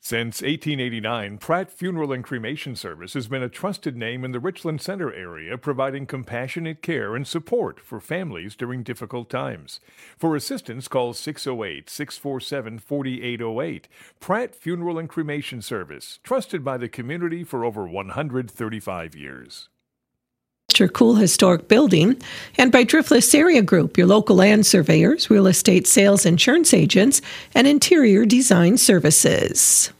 Since 1889, Pratt Funeral and Cremation Service has been a trusted name in the Richland Center area, providing compassionate care and support for families during difficult times. For assistance, call 608-647-4808. Pratt Funeral and Cremation Service, trusted by the community for over 135 years. Cool historic building, and by Driftless Area Group, your local land surveyors, real estate sales, insurance agents, and interior design services.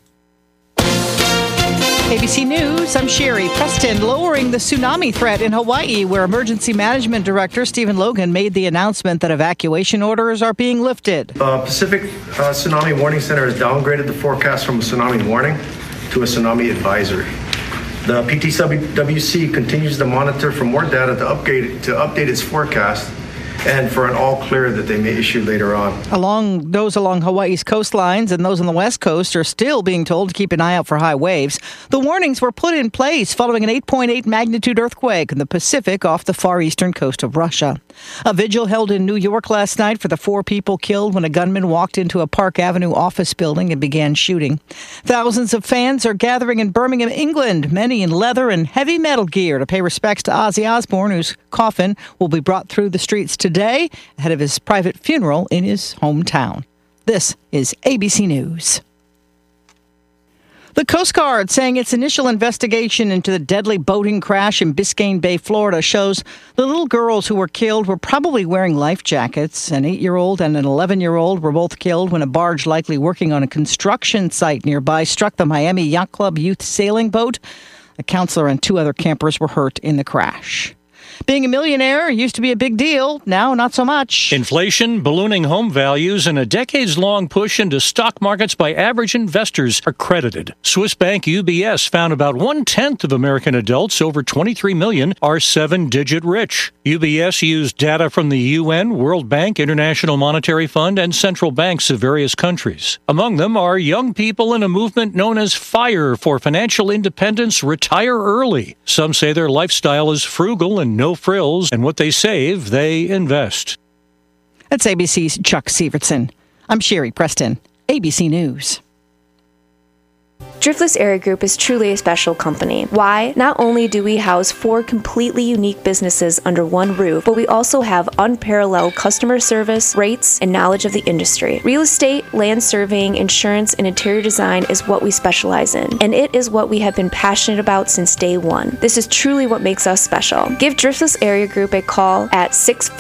ABC News, I'm Sherry Preston. Lowering the tsunami threat in Hawaii, where Emergency Management Director Stephen Logan made the announcement that evacuation orders are being lifted. Pacific Tsunami Warning Center has downgraded the forecast from a tsunami warning to a tsunami advisory. The PTWC continues to monitor for more data to update its forecast and for an all clear that they may issue later on. Those along Hawaii's coastlines and those on the west coast are still being told to keep an eye out for high waves. The warnings were put in place following an 8.8 magnitude earthquake in the Pacific off the far eastern coast of Russia. A vigil held in New York last night for the 4 people killed when a gunman walked into a Park Avenue office building and began shooting. Thousands of fans are gathering in Birmingham, England, many in leather and heavy metal gear to pay respects to Ozzy Osbourne, whose coffin will be brought through the streets today ahead of his private funeral in his hometown. This is ABC News. The Coast Guard saying its initial investigation into the deadly boating crash in Biscayne Bay, Florida, shows the little girls who were killed were probably wearing life jackets. An 8-year-old and an 11-year-old were both killed when a barge likely working on a construction site nearby struck the Miami Yacht Club youth sailing boat. A counselor and 2 other campers were hurt in the crash. Being a millionaire used to be a big deal. Now, not so much. Inflation, ballooning home values, and a decades-long push into stock markets by average investors are credited. Swiss bank UBS found about 1/10 of American adults, over 23 million, are 7-digit rich. UBS used data from the UN, World Bank, International Monetary Fund, and central banks of various countries. Among them are young people in a movement known as FIRE, for financial independence, retire early. Some say their lifestyle is frugal and no frills, and what they save, they invest. That's ABC's Chuck Sievertson. I'm Sherry Preston, ABC News. Driftless Area Group is truly a special company. Why? Not only do we house 4 completely unique businesses under one roof, but we also have unparalleled customer service, rates, and knowledge of the industry. Real estate, land surveying, insurance, and interior design is what we specialize in, and it is what we have been passionate about since day one. This is truly what makes us special. Give Driftless Area Group a call at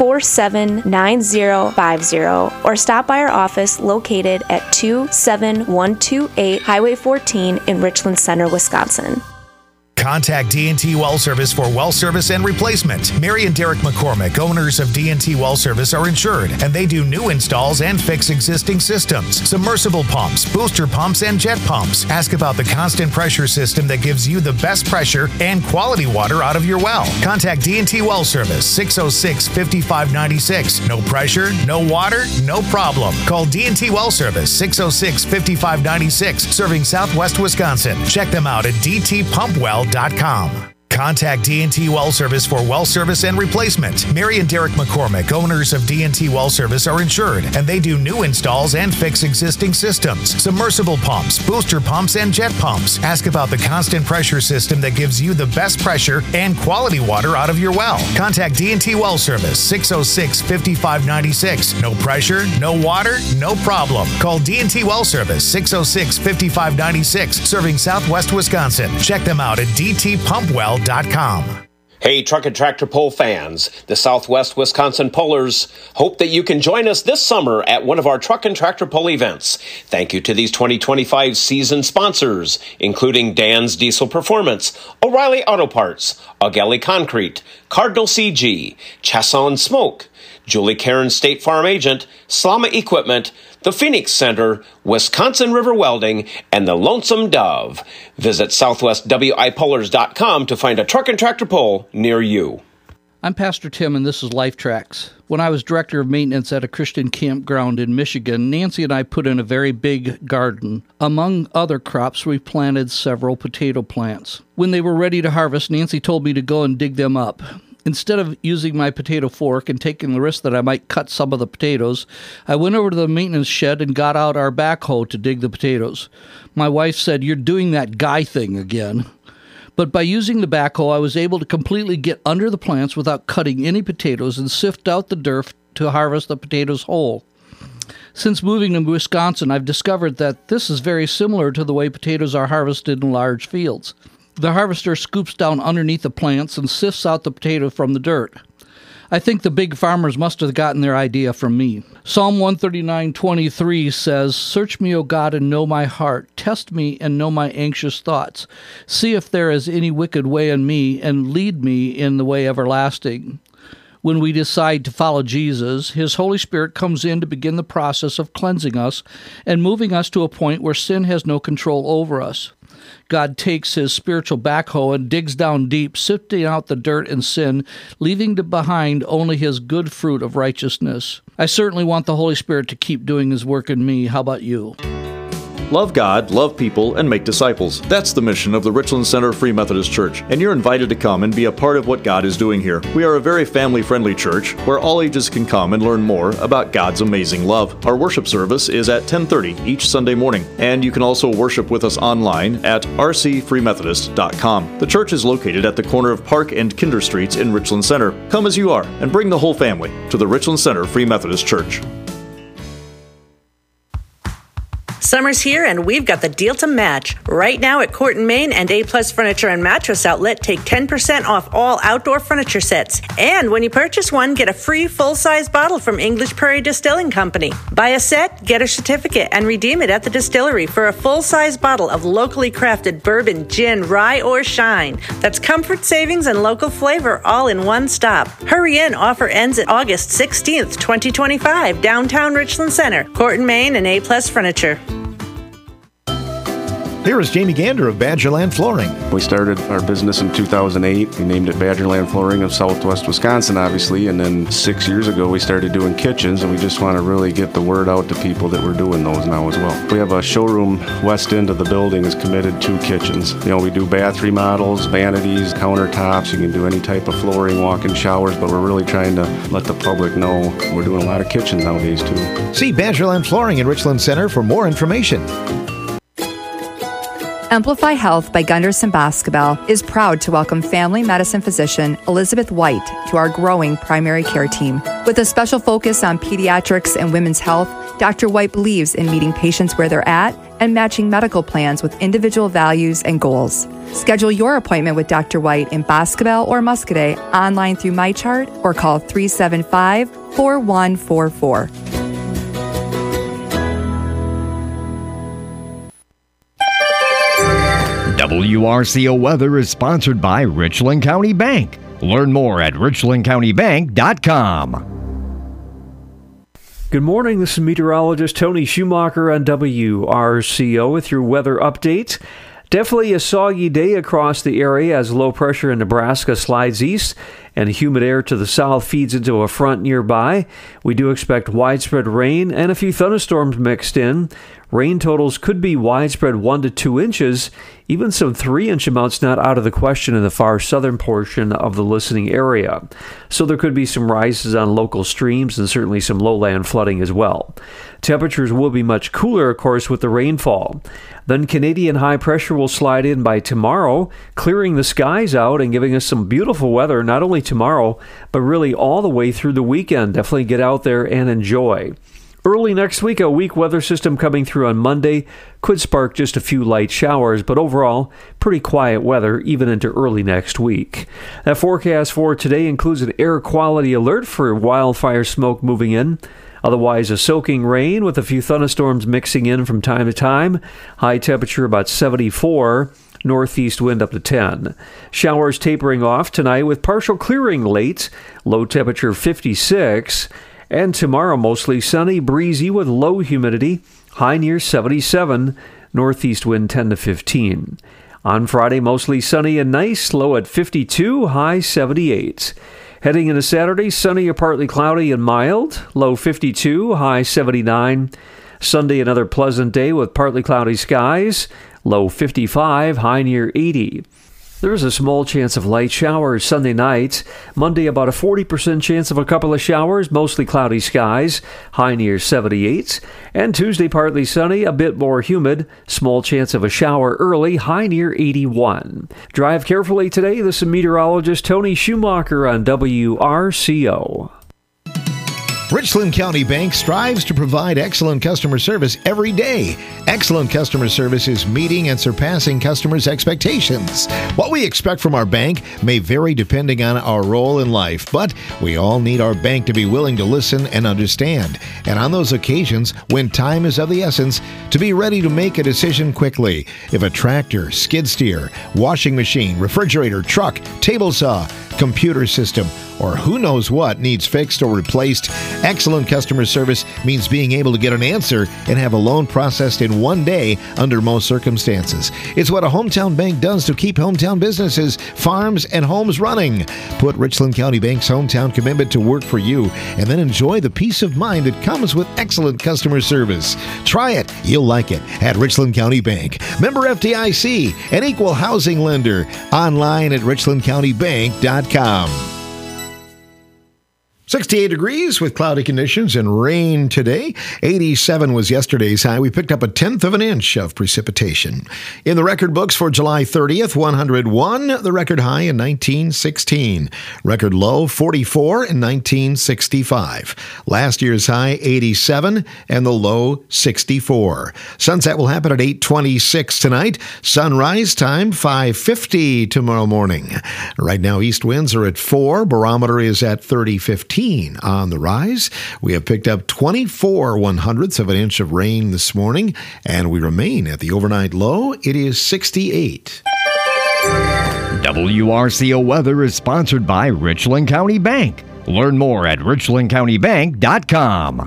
647-9050 or stop by our office located at 27128 Highway 14 in Richland Center, Wisconsin. Contact D&T Well Service for well service and replacement. Mary and Derek McCormick, owners of D&T Well Service, are insured, and they do new installs and fix existing systems, submersible pumps, booster pumps, and jet pumps. Ask about the constant pressure system that gives you the best pressure and quality water out of your well. Contact D&T Well Service, 606-5596. No pressure, no water, no problem. Call D&T Well Service, 606-5596, serving Southwest Wisconsin. Check them out at dtpumpwell.com. Contact D&T Well Service for well service and replacement. Mary and Derek McCormick, owners of D&T Well Service, are insured, and they do new installs and fix existing systems, submersible pumps, booster pumps, and jet pumps. Ask about the constant pressure system that gives you the best pressure and quality water out of your well. Contact D&T Well Service, 606-5596. No pressure, no water, no problem. Call D&T Well Service, 606-5596, serving Southwest Wisconsin. Check them out at dtpumpwell.com. Hey, Truck and Tractor Pull fans, the Southwest Wisconsin Pullers hope that you can join us this summer at one of our Truck and Tractor Pull events. Thank you to these 2025 season sponsors, including Dan's Diesel Performance, O'Reilly Auto Parts, Augelli Concrete, Cardinal CG, Chasson Smoke, Julie Cairn State Farm Agent, Slama Equipment, the Phoenix Center, Wisconsin River Welding, and the Lonesome Dove. Visit southwestwipullers.com to find a truck and tractor pull near you. I'm Pastor Tim, and this is Life Tracks. When I was director of maintenance at a Christian campground in Michigan, Nancy and I put in a very big garden. Among other crops, we planted several potato plants. When they were ready to harvest, Nancy told me to go and dig them up. Instead of using my potato fork and taking the risk that I might cut some of the potatoes, I went over to the maintenance shed and got out our backhoe to dig the potatoes. My wife said, "You're doing that guy thing again." But by using the backhoe, I was able to completely get under the plants without cutting any potatoes and sift out the dirt to harvest the potatoes whole. Since moving to Wisconsin, I've discovered that this is very similar to the way potatoes are harvested in large fields. The harvester scoops down underneath the plants and sifts out the potato from the dirt. I think the big farmers must have gotten their idea from me. Psalm 139:23 says, "Search me, O God, and know my heart. Test me and know my anxious thoughts. See if there is any wicked way in me, and lead me in the way everlasting." When we decide to follow Jesus, His Holy Spirit comes in to begin the process of cleansing us and moving us to a point where sin has no control over us. God takes His spiritual backhoe and digs down deep, sifting out the dirt and sin, leaving behind only His good fruit of righteousness. I certainly want the Holy Spirit to keep doing His work in me. How about you? Love God, love people, and make disciples. That's the mission of the Richland Center Free Methodist Church, and you're invited to come and be a part of what God is doing here. We are a very family-friendly church where all ages can come and learn more about God's amazing love. Our worship service is at 10:30 each Sunday morning, and you can also worship with us online at rcfreemethodist.com. The church is located at the corner of Park and Kinder Streets in Richland Center. Come as you are, and bring the whole family to the Richland Center Free Methodist Church. Summer's here and we've got the deal to match. Right now at Corton, Maine and A-Plus Furniture and Mattress Outlet, take 10% off all outdoor furniture sets. And when you purchase one, get a free full-size bottle from English Prairie Distilling Company. Buy a set, get a certificate, and redeem it at the distillery for a full-size bottle of locally crafted bourbon, gin, rye, or shine. That's comfort, savings, and local flavor all in one stop. Hurry in. Offer ends at August 16th, 2025, downtown Richland Center, Corton, Maine and A-Plus Furniture. Here is Jamie Gander of Badgerland Flooring. We started our business in 2008. We named it Badgerland Flooring of Southwest Wisconsin, obviously, and then 6 years ago we started doing kitchens, and we just want to really get the word out to people that we're doing those now as well. We have a showroom west end of the building is committed to kitchens. You know, we do bath remodels, vanities, countertops. You can do any type of flooring, walk-in showers, but we're really trying to let the public know we're doing a lot of kitchens nowadays too. See Badgerland Flooring in Richland Center for more information. Amplify Health by Gunderson Boscobel is proud to welcome family medicine physician Elizabeth White to our growing primary care team. With a special focus on pediatrics and women's health, Dr. White believes in meeting patients where they're at and matching medical plans with individual values and goals. Schedule your appointment with Dr. White in Boscobel or Muscadet online through MyChart or call 375-4144. WRCO Weather is sponsored by Richland County Bank. Learn more at richlandcountybank.com. Good morning, this is meteorologist Tony Schumacher on WRCO with your weather update. Definitely a soggy day across the area as low pressure in Nebraska slides east and humid air to the south feeds into a front nearby. We do expect widespread rain and a few thunderstorms mixed in. Rain totals could be widespread 1 to 2 inches, even some 3-inch amounts not out of the question in the far southern portion of the listening area. So there could be some rises on local streams and certainly some lowland flooding as well. Temperatures will be much cooler, of course, with the rainfall. Then Canadian high pressure will slide in by tomorrow, clearing the skies out and giving us some beautiful weather, not only tomorrow, but really all the way through the weekend. Definitely get out there and enjoy. Early next week, a weak weather system coming through on Monday could spark just a few light showers, but overall, pretty quiet weather even into early next week. That forecast for today includes an air quality alert for wildfire smoke moving in. Otherwise, a soaking rain with a few thunderstorms mixing in from time to time. High temperature about 74. Northeast wind up to 10. Showers tapering off tonight with partial clearing late. Low temperature 56. And tomorrow, mostly sunny, breezy with low humidity, high near 77, northeast wind 10 to 15. On Friday, mostly sunny and nice, low at 52, high 78. Heading into Saturday, sunny or partly cloudy and mild, low 52, high 79. Sunday, another pleasant day with partly cloudy skies, low 55, high near 80. There's a small chance of light showers Sunday night. Monday, about a 40% chance of a couple of showers, mostly cloudy skies, high near 78. And Tuesday, partly sunny, a bit more humid, small chance of a shower early, high near 81. Drive carefully today. This is meteorologist Tony Schumacher on WRCO. Richland County Bank strives to provide excellent customer service every day. Excellent customer service is meeting and surpassing customers' expectations. What we expect from our bank may vary depending on our role in life, but we all need our bank to be willing to listen and understand. And on those occasions, when time is of the essence, to be ready to make a decision quickly. If a tractor, skid steer, washing machine, refrigerator, truck, table saw, computer system, or who knows what needs fixed or replaced, excellent customer service means being able to get an answer and have a loan processed in one day under most circumstances. It's what a hometown bank does to keep hometown businesses, farms, and homes running. Put Richland County Bank's hometown commitment to work for you and then enjoy the peace of mind that comes with excellent customer service. Try it. You'll like it at Richland County Bank. Member FDIC, an equal housing lender. Online at richlandcountybank.com. 68 degrees with cloudy conditions and rain today. 87 was yesterday's high. We picked up a tenth of an inch of precipitation. In the record books for July 30th, 101, the record high in 1916. Record low, 44 in 1965. Last year's high, 87, and the low, 64. Sunset will happen at 8:26 tonight. Sunrise time, 5:50 tomorrow morning. Right now, east winds are at 4. Barometer is at 30.15. On the rise. We have picked up 24 1/100ths of an inch of rain this morning, and we remain at the overnight low. It is 68. WRCO weather is sponsored by Richland County Bank. Learn more at richlandcountybank.com.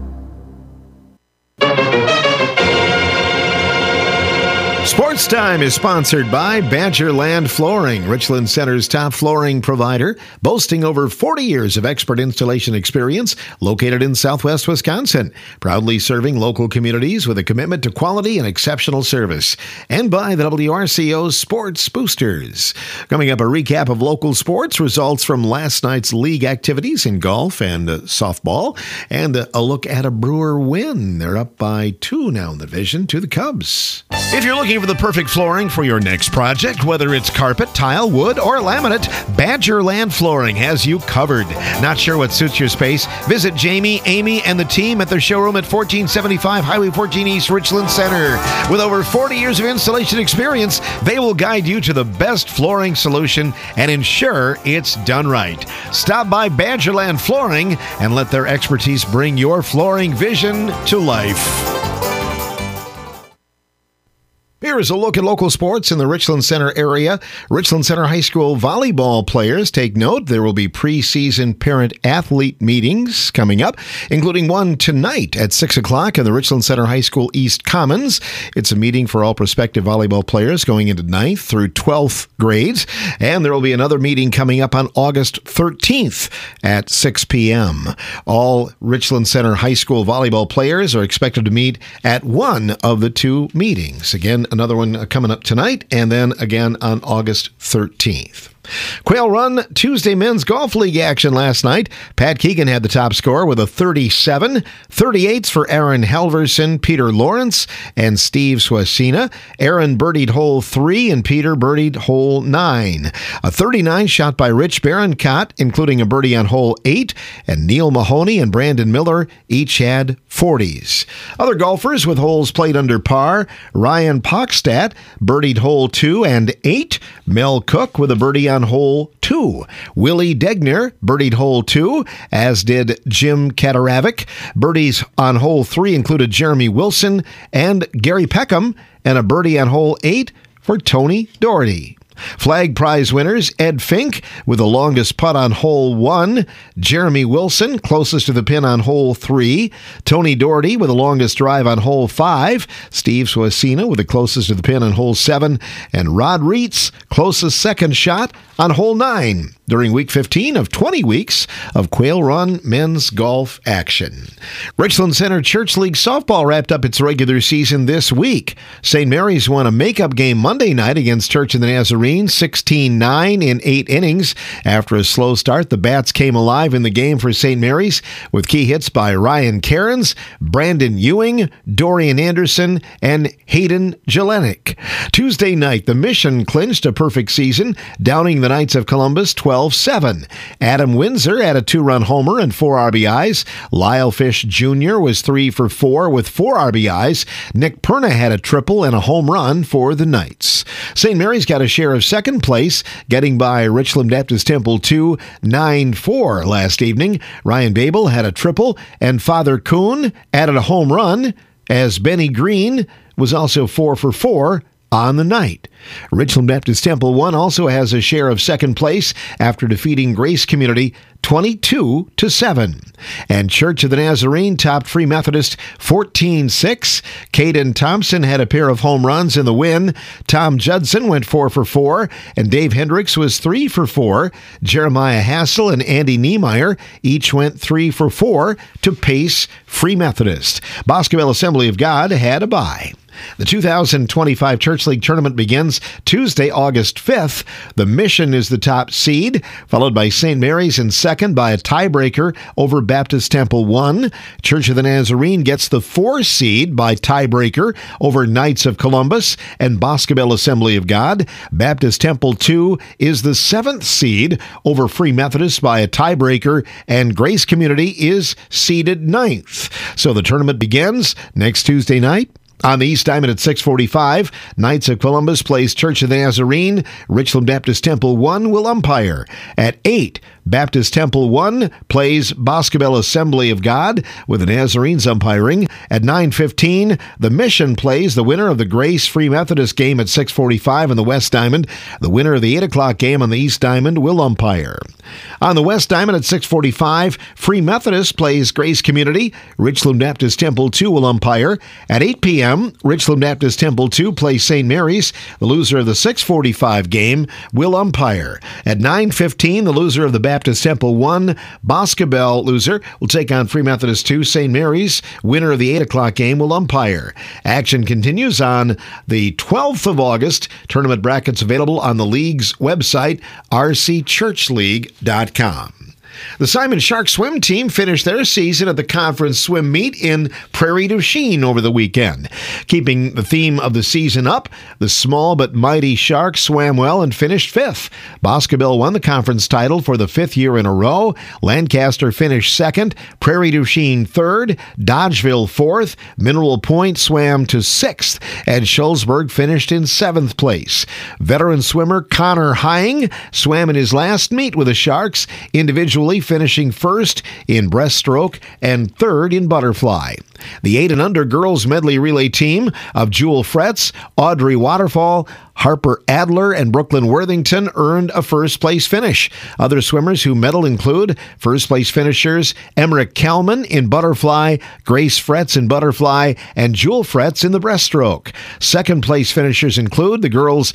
Sports Time is sponsored by Badgerland Flooring, Richland Center's top flooring provider, boasting over 40 years of expert installation experience, located in Southwest Wisconsin, proudly serving local communities with a commitment to quality and exceptional service. And by the WRCO Sports Boosters. Coming up, a recap of local sports results from last night's league activities in golf and softball, and a look at a Brewer win. They're up by 2 now in the division to the Cubs. If you're looking for the perfect flooring for your next project, whether it's carpet, tile, wood, or laminate, Badgerland Flooring has you covered. Not sure what suits your space? Visit Jamie, Amy, and the team at their showroom at 1475 Highway 14 East, Richland Center. With over 40 years of installation experience, they will guide you to the best flooring solution and ensure it's done right. Stop by Badgerland Flooring and let their expertise bring your flooring vision to life. Here is a look at local sports in the Richland Center area. Richland Center High School volleyball players, take note, there will be preseason parent-athlete meetings coming up, including one tonight at 6 o'clock in the Richland Center High School East Commons. It's a meeting for all prospective volleyball players going into 9th through 12th grades, and there will be another meeting coming up on August 13th at 6 p.m. All Richland Center High School volleyball players are expected to meet at one of the 2 meetings. Again, another one coming up tonight, and then again on August 13th. Quail Run Tuesday Men's Golf League action last night. Pat Keegan had the top score with a 37. 38s for Aaron Halverson, Peter Lawrence, and Steve Swasina. Aaron birdied hole 3 and Peter birdied hole 9. A 39 shot by Rich Barancott, including a birdie on hole 8, and Neil Mahoney and Brandon Miller each had 40s. Other golfers with holes played under par: Ryan Pockstadt birdied hole 2 and 8. Mel Cook with a birdie on hole 2. Willie Degner birdied hole 2, as did Jim Kataravic. Birdies on hole 3 included Jeremy Wilson and Gary Peckham, and a birdie on hole 8 for Tony Doherty. Flag prize winners: Ed Fink with the longest putt on hole 1, Jeremy Wilson closest to the pin on hole 3, Tony Doherty with the longest drive on hole 5, Steve Swasina with the closest to the pin on hole 7, and Rod Reitz closest second shot on hole 9 during week 15 of 20 weeks of Quail Run men's golf action. Richland Center Church League softball wrapped up its regular season this week. St. Mary's won a makeup game Monday night against Church of the Nazarene Nazarene 16-9 in 8 innings. After a slow start, the Bats came alive in the game for St. Mary's with key hits by Ryan Cairns, Brandon Ewing, Dorian Anderson, and Hayden Jelinek. Tuesday night, the Mission clinched a perfect season, downing the Knights of Columbus 12-7. Adam Windsor had a 2-run homer and 4 RBIs. Lyle Fish Jr. was 3 for 4 with 4 RBIs. Nick Perna had a triple and a home run for the Knights. St. Mary's got a share of second place, getting by Richland Baptist Temple 9-4 last evening. Ryan Babel had a triple, and Father Kuhn added a home run, as Benny Green was also 4 for 4 on the night. Richland Baptist Temple 1 also has a share of second place after defeating Grace Community 22-7. And Church of the Nazarene topped Free Methodist 14-6. Caden Thompson had a pair of home runs in the win. Tom Judson went 4 for 4, and Dave Hendricks was 3 for 4. Jeremiah Hassel and Andy Niemeyer each went 3 for 4 to pace Free Methodist. Boscobel Assembly of God had a bye. The 2025 Church League Tournament begins Tuesday, August 5th. The Mission is the top seed, followed by St. Mary's in second by a tiebreaker over Baptist Temple 1. Church of the Nazarene gets the 4 seed by tiebreaker over Knights of Columbus and Boscobel Assembly of God. Baptist Temple 2 is the 7th seed over Free Methodist by a tiebreaker, and Grace Community is seeded 9th. So the tournament begins next Tuesday night. On the East Diamond at 6:45, Knights of Columbus plays Church of the Nazarene. Richland Baptist Temple 1 will umpire. At 8, Baptist Temple 1 plays Boscobel Assembly of God with the Nazarenes umpiring. At 9:15, the Mission plays the winner of the Grace Free Methodist game at 6:45 on the West Diamond. The winner of the 8 o'clock game on the East Diamond will umpire. On the West Diamond at 6:45, Free Methodist plays Grace Community. Richland Baptist Temple 2 will umpire. At 8 p.m., Richland Baptist Temple 2 plays St. Mary's. The loser of the 6:45 game will umpire. At 9:15, the loser of the Baptist Temple 1, Boscobel loser, will take on Free Methodist 2, St. Mary's. Winner of the 8 o'clock game will umpire. Action continues on the 12th of August. Tournament brackets available on the league's website, rcchurchleague.com. The Simon Shark swim team finished their season at the conference swim meet in Prairie du Chien over the weekend. Keeping the theme of the season up, the small but mighty Sharks swam well and finished 5th. Boscobel won the conference title for the 5th year in a row. Lancaster finished 2nd, Prairie du Chien 3rd, Dodgeville 4th, Mineral Point swam to 6th, and Shullsburg finished in 7th place. Veteran swimmer Connor Hying swam in his last meet with the Sharks, individually finishing 1st in breaststroke and 3rd in butterfly. The 8 and under girls medley relay team of Jewel Fretz, Audrey Waterfall, Harper Adler, and Brooklyn Worthington earned a first-place finish. Other swimmers who medaled include first-place finishers Emmerich Kalman in butterfly, Grace Fretz in butterfly, and Jewel Fretz in the breaststroke. Second-place finishers include the girls'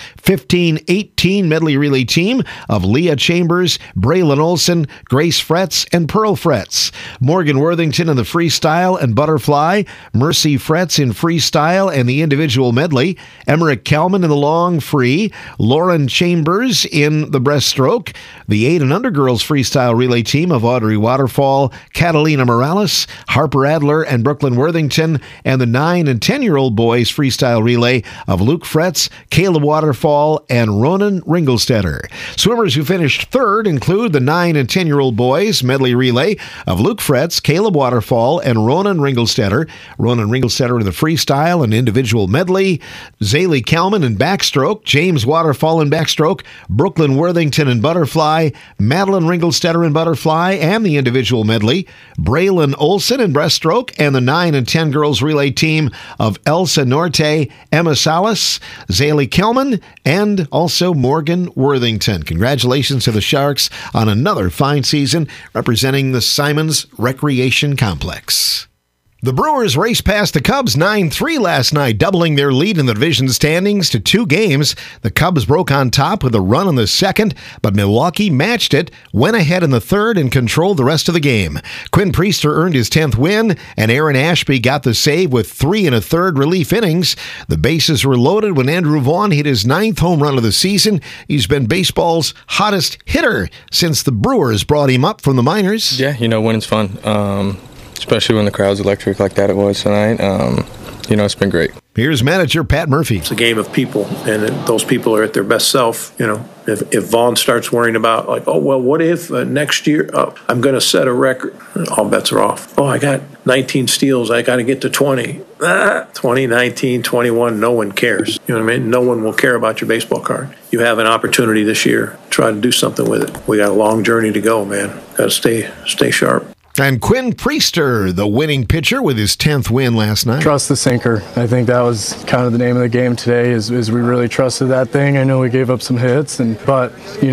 15-18 medley relay team of Leah Chambers, Braylon Olson, Grace Fretz, and Pearl Fretz. Morgan Worthington in the freestyle and butterfly, Mercy Fretz in freestyle and the individual medley, Emmerich Kalman in the long free, Lauren Chambers in the breaststroke, the 8 and under girls freestyle relay team of Audrey Waterfall, Catalina Morales, Harper Adler, and Brooklyn Worthington, and the 9 and 10-year-old boys freestyle relay of Luke Fretz, Caleb Waterfall, and Ronan Ringelstetter. Swimmers who finished 3rd include the 9 and 10-year-old boys medley relay of Luke Fretz, Caleb Waterfall, and Ronan Ringelstetter. Ronan Ringelstetter in the freestyle and individual medley, Zaylee Kalman in backstroke, James Waterfall in backstroke, Brooklyn Worthington in butterfly, Madeline Ringelstetter in butterfly and the individual medley, Braylon Olson in breaststroke, and the 9 and 10 girls relay team of Elsa Norte, Emma Salas, Zaylee Kalman, and also Morgan Worthington. Congratulations to the Sharks on another fine season representing the Simons Recreation Complex. The Brewers raced past the Cubs 9-3 last night, doubling their lead in the division standings to 2 games. The Cubs broke on top with a run in the second, but Milwaukee matched it, went ahead in the third, and controlled the rest of the game. Quinn Priester earned his 10th win, and Aaron Ashby got the save with 3 1/3 relief innings. The bases were loaded when Andrew Vaughn hit his 9th home run of the season. He's been baseball's hottest hitter since the Brewers brought him up from the minors. Yeah, winning's fun. Especially when the crowd's electric like that it was tonight. It's been great. Here's manager Pat Murphy. It's a game of people, and those people are at their best self. If Vaughn starts worrying about, what if next year I'm going to set a record, all bets are off. I got 19 steals, I got to get to 20. 20, 19, 21, no one cares. You know what I mean? No one will care about your baseball card. You have an opportunity this year. Try to do something with it. We got a long journey to go, man. Got to stay sharp. And Quinn Priester, the winning pitcher, with his 10th win last night. Trust the sinker. I think that was kind of the name of the game today, is we really trusted that thing. I know we gave up some hits, but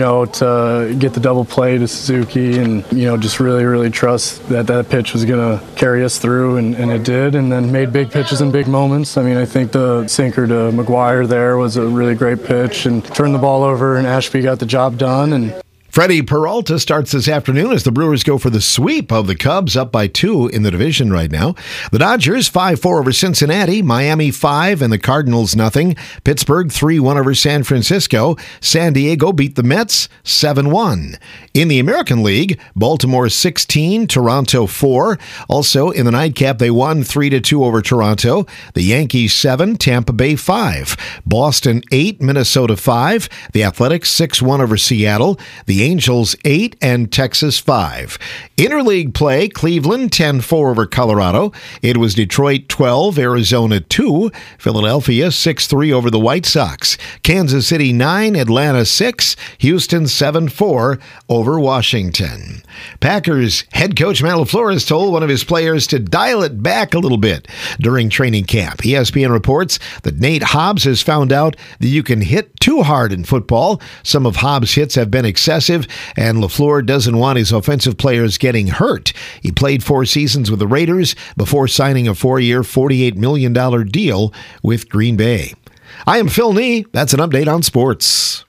to get the double play to Suzuki and, just really, really trust that pitch was going to carry us through, and it did, and then made big pitches in big moments. I mean, I think the sinker to McGuire there was a really great pitch and turned the ball over, and Ashby got the job done. And Freddie Peralta starts this afternoon as the Brewers go for the sweep of the Cubs, up by 2 in the division right now. The Dodgers 5-4 over Cincinnati, Miami 5 and the Cardinals nothing. Pittsburgh 3-1 over San Francisco. San Diego beat the Mets 7-1. In the American League, Baltimore 16, Toronto 4. Also in the nightcap, they won 3-2 over Toronto. The Yankees 7, Tampa Bay 5. Boston 8, Minnesota 5. The Athletics 6-1 over Seattle. The Angels 8 and Texas 5. Interleague play, Cleveland 10-4 over Colorado. It was Detroit 12, Arizona 2. Philadelphia 6-3 over the White Sox. Kansas City 9, Atlanta 6. Houston 7-4 over Washington. Packers head coach Matt LaFleur has told one of his players to dial it back a little bit during training camp. ESPN reports that Nate Hobbs has found out that you can hit too hard in football. Some of Hobbs' hits have been excessive, and LaFleur doesn't want his offensive players getting hurt. He played 4 seasons with the Raiders before signing a 4-year, $48 million deal with Green Bay. I am Phil Nee. That's an update on sports.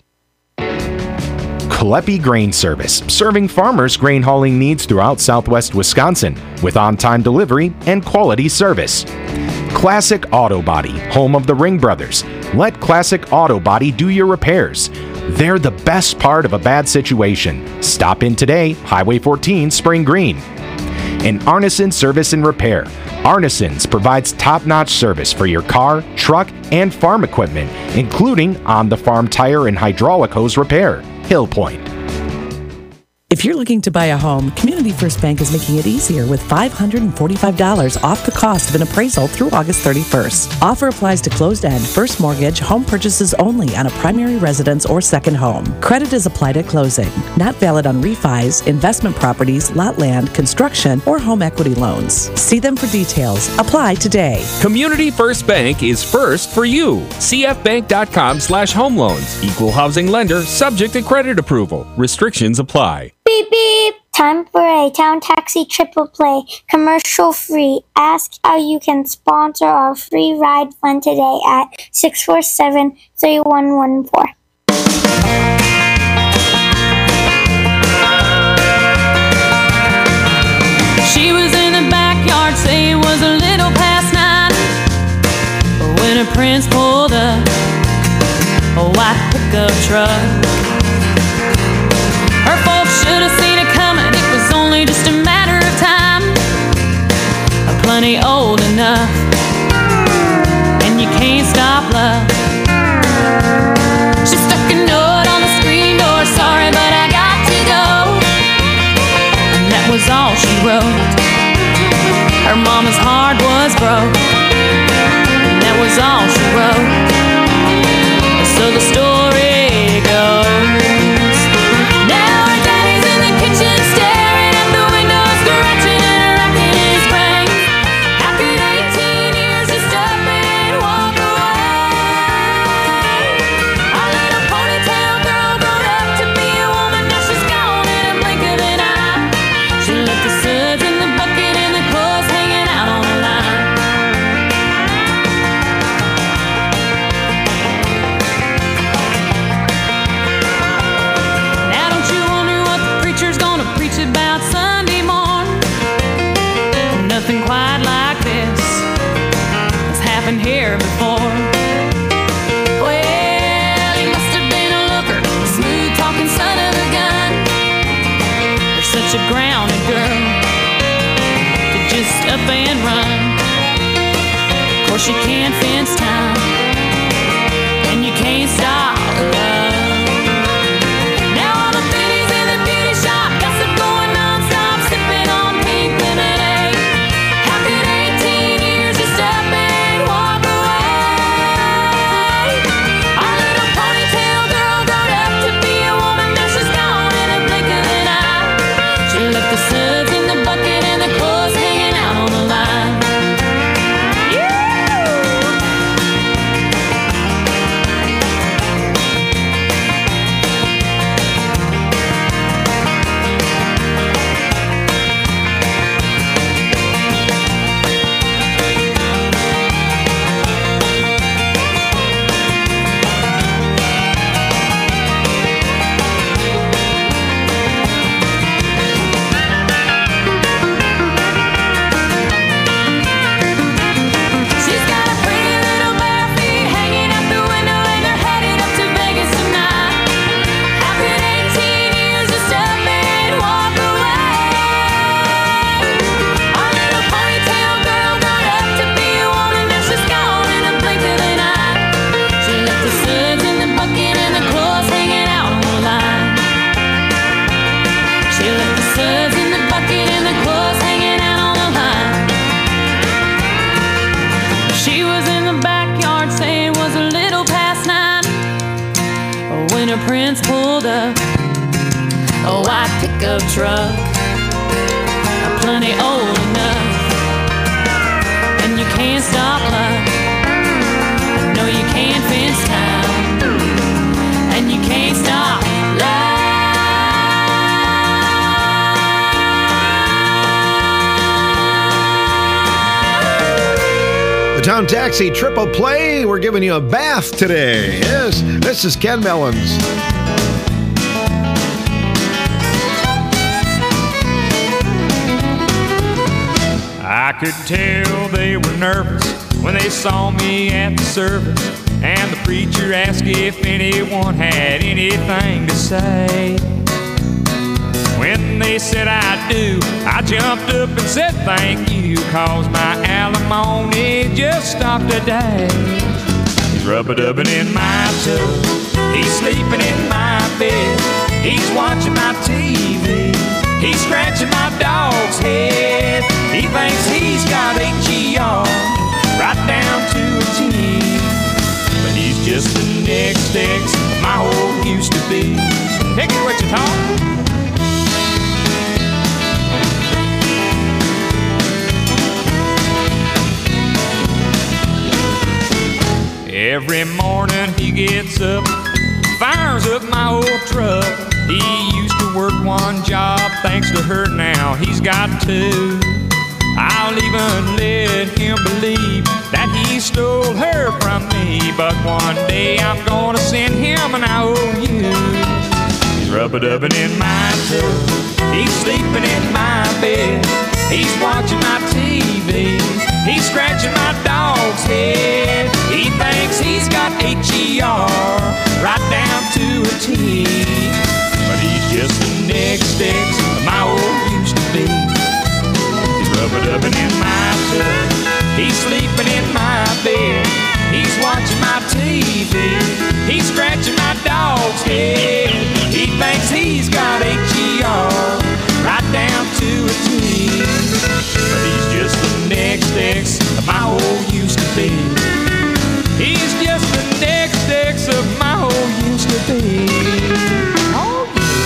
Kaleppi Grain Service, serving farmers' grain hauling needs throughout southwest Wisconsin with on-time delivery and quality service. Classic Auto Body, home of the Ring Brothers. Let Classic Auto Body do your repairs. They're the best part of a bad situation. Stop in today, Highway 14, Spring Green. And Arneson Service and Repair. Arneson's provides top-notch service for your car, truck, and farm equipment, including on-the-farm tire and hydraulic hose repair. Hill Point. If you're looking to buy a home, Community First Bank is making it easier with $545 off the cost of an appraisal through August 31st. Offer applies to closed-end, first mortgage, home purchases only on a primary residence or second home. Credit is applied at closing. Not valid on refis, investment properties, lot land, construction, or home equity loans. See them for details. Apply today. Community First Bank is first for you. cfbank.com/home loans. Equal housing lender, subject to credit approval. Restrictions apply. Beep beep! Time for a Town Taxi Triple Play, commercial free. Ask how you can sponsor our free ride fund today at 647-3114. She was in the backyard, say it was a little past 9 when her prince pulled up a white pickup truck. Her folks should have seen it coming, it was only just a matter of time. Plenty old enough, and you can't stop love. She stuck a note on the screen door, sorry but I got to go. And that was all she wrote. Her mama's heart was broke, and that was all she wrote. So the story goes. Staring at the window, scratching and racking his brain. How could she can't fence time, and you can't stop love. Now all the biddies in the beauty shop gossip going non-stop, sipping on pink lemonade. How could 18 years just step and walk away? Our little ponytail girl growed up to be a woman, now she's gone in a blink of an eye. She left the suds in the bucket and the clothes hanging out on the line. She's got a pretty little bare feet hanging out the window and they're headed up to Vegas tonight. How could 18 years just step and walk away? Our little ponytail girl got up to be a woman, now she's gone in a blink of an eye. She left the suds in the bucket and the clothes hanging out on the line. She left the suds in the bucket and the clothes hanging out on the line. She was in the backyard saying it was a little past 9 when her prince pulled up a white pickup truck, plenty old enough, and you can't stop love. No, you can't fence time, and you can't stop love. The Town Taxi Triple Play. We're giving you a bath today. Yes, this is Ken Mellons. I could tell they were nervous when they saw me at the service, and the preacher asked if anyone had anything to say. When they said I do, I jumped up and said thank you, 'cause my alimony just stopped today. He's rub-a-dubbing in my tub, he's sleeping in my bed, he's watching my TV, he's scratching my dog's head. He thinks he's got HER right down to a T, but he's just the next ex my old used to be. Pick it what you talk. Every morning he gets up, fires up my old truck. He used to work one job, thanks to her now he's got two. I'll even let him believe that he stole her from me, but one day I'm gonna send him an IOU. He's rub-a-dubbing in my tub, he's sleeping in my bed, he's watching my TV, he's scratching my dog's head. He thinks he's got HER right down to a T, but he's just the next ex my old used to be. He's rub-a-dubbing in my tub, he's sleeping in my bed, he's watching my TV, he's scratching my dog's head. He thinks he's got HER right down to a T, but he's just the next ex my old used to be. He's just the next ex of my old used to be. Oh,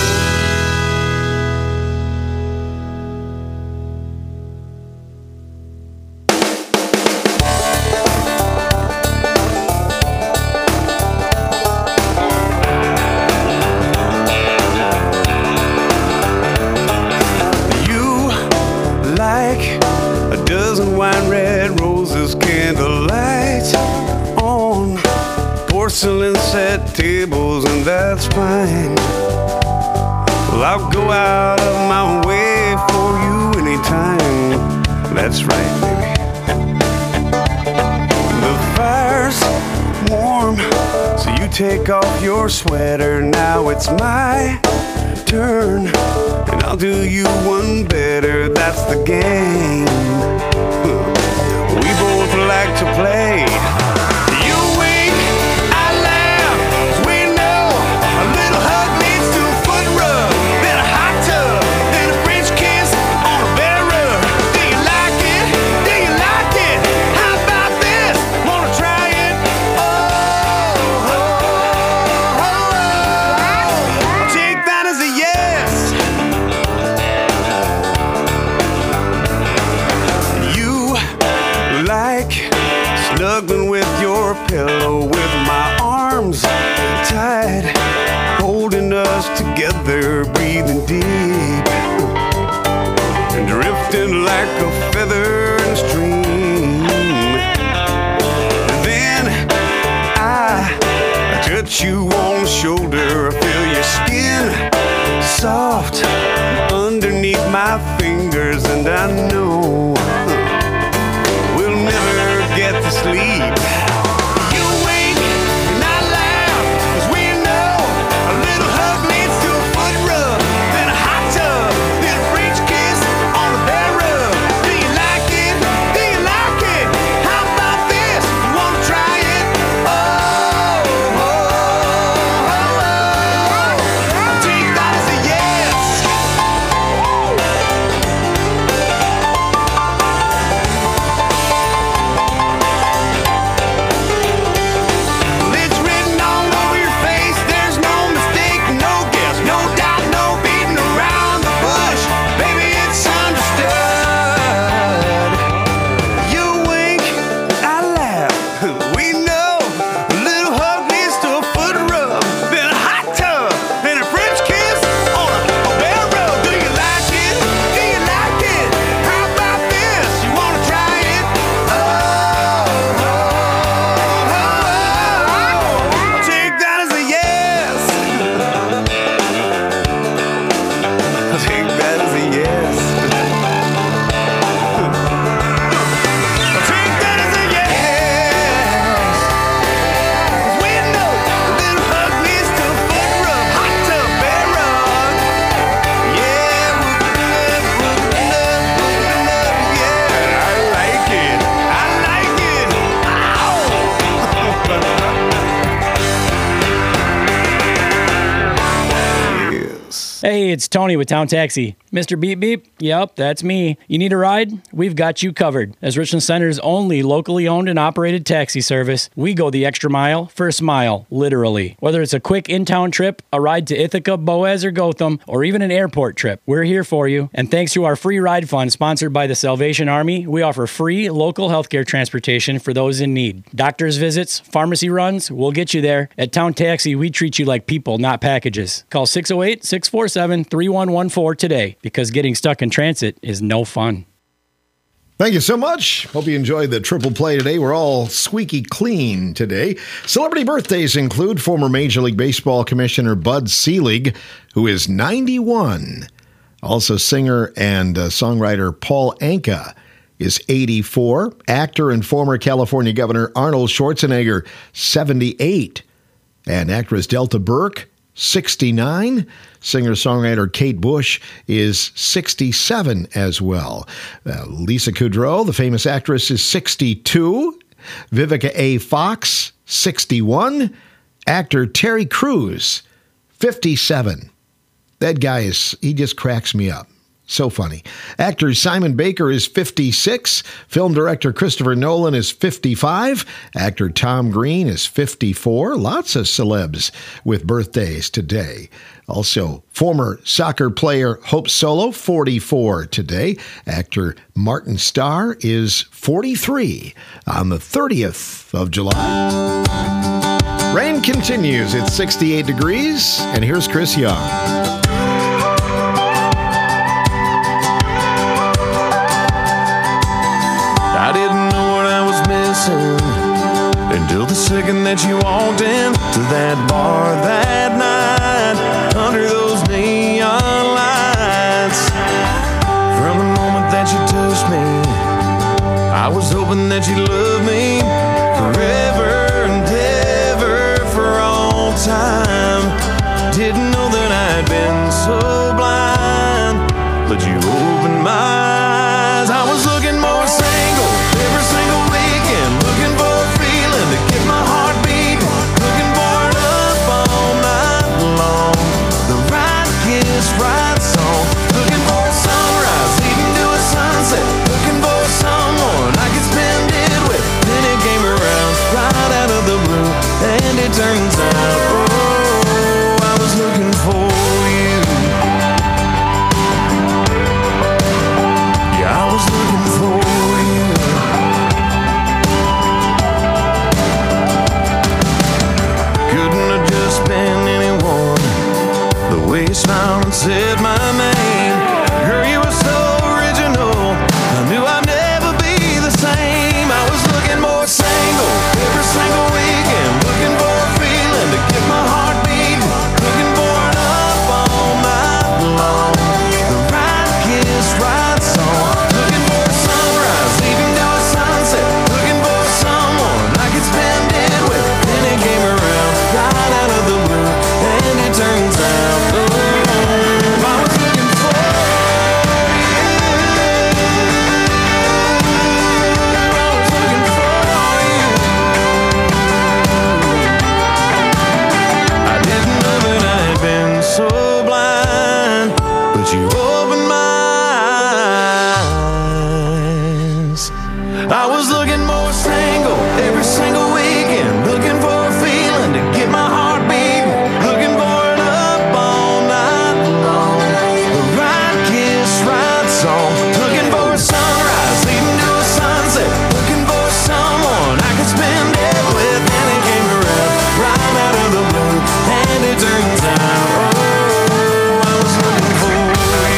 You like a dozen wine red roses, candlelight on porcelain set tables, and that's fine. Well, I'll go out of my way for you anytime. That's right, baby. The fire's warm, so you take off your sweater. Now it's my turn, and I'll do you one better. That's the game. we both like to play. You wink, I laugh, 'cause we know a little hug leads to a foot rub, then a hot tub, then a French kiss on a bear rug. Do you like it? Do you like it? How about this? Wanna try it? I'll take that as a yes. You like snuggling with your pillow with my arms tight, holding us together, breathing deep, and drifting like a feather in a stream. And then I touch you on the shoulder, feel your skin soft underneath my fingers, and I know we'll never get to sleep. You wink and I laugh, 'cause we know a little hug leads to a foot rub, then a hot tub, then a French kiss on the bear rug. Do you like it? Do you like it? How about this? You wanna try it? I'll take that as a yes. It's written all over your face. There's no mistake, no guess, no doubt, no beating around the bush. Baby, it's understood. You wink, I laugh. We know a little hug leads to a foot rub, then a hot tub, then a French kiss on a bear rug. Do you like it? Do you like it? How about this? You wanna try it? I'll take that as a yes. I'll take that as a yes. I'll take that as a yes. 'Cause we know a little hug leads to a foot rub, hot tub, bear rug. Yeah, yeah, I like it. I like it. Hey, it's Tony with Town Taxi. Mr. Beep Beep? Yep, that's me. You need a ride? We've got you covered. As Richland Center's only locally owned and operated taxi service, we go the extra mile, first mile, literally. Whether it's a quick in-town trip, a ride to Ithaca, Boaz, or Gotham, or even an airport trip, we're here for you. And thanks to our free ride fund sponsored by the Salvation Army, we offer free local healthcare transportation for those in need. Doctor's visits, pharmacy runs, we'll get you there. At Town Taxi, we treat you like people, not packages. Call 608-647-3114 today, because getting stuck in transit is no fun. Thank you so much. Hope you enjoyed the triple play today. We're all squeaky clean today. Celebrity birthdays include former Major League Baseball Commissioner Bud Selig, who is 91. Also, singer and songwriter Paul Anka is 84. Actor and former California Governor Arnold Schwarzenegger, 78. And actress Delta Burke, 69. Singer-songwriter Kate Bush is 67 as well. Lisa Kudrow, the famous actress, is 62. Vivica A. Fox, 61. Actor Terry Crews, 57. That guy he just cracks me up. So funny. Actor Simon Baker is 56. Film director Christopher Nolan is 55. Actor Tom Green is 54. Lots of celebs with birthdays today. Also, former soccer player Hope Solo, 44 today. Actor Martin Starr is 43 on the 30th of July. Rain continues. It's 68 degrees, and here's Chris Young. I didn't know what I was missing until the second that you walked into that bar that night under those neon lights. From the moment that you touched me, I was hoping that you'd love me forever and ever for all time. Didn't know that I'd been so blind, but you opened my eyes. I was looking more single every single turns out, oh, I was looking for you. Yeah, I was looking for you. Couldn't have just been anyone. The way you smiled and said my name, girl, you were so original. I knew I'd never be the same. I was looking more single every single weekend, looking for a feeling to get my heart beating, looking for it up all night long. The right kiss, right song, looking for a sunrise, even to a sunset, looking for someone I could spend it with. Then it came around right out of the blue, and it turns out, oh, I was looking for you. I was looking for you. I didn't know that I'd been so blind, but you opened my eyes. I was looking more single every single weekend, looking for a feeling to get my heart beating, looking for it up all night long. The right kiss, right song, looking for a sunrise, leading to a sunset, looking for someone I could spend it with. And it came around right out of the blue, and it turns out, oh, I was looking for you.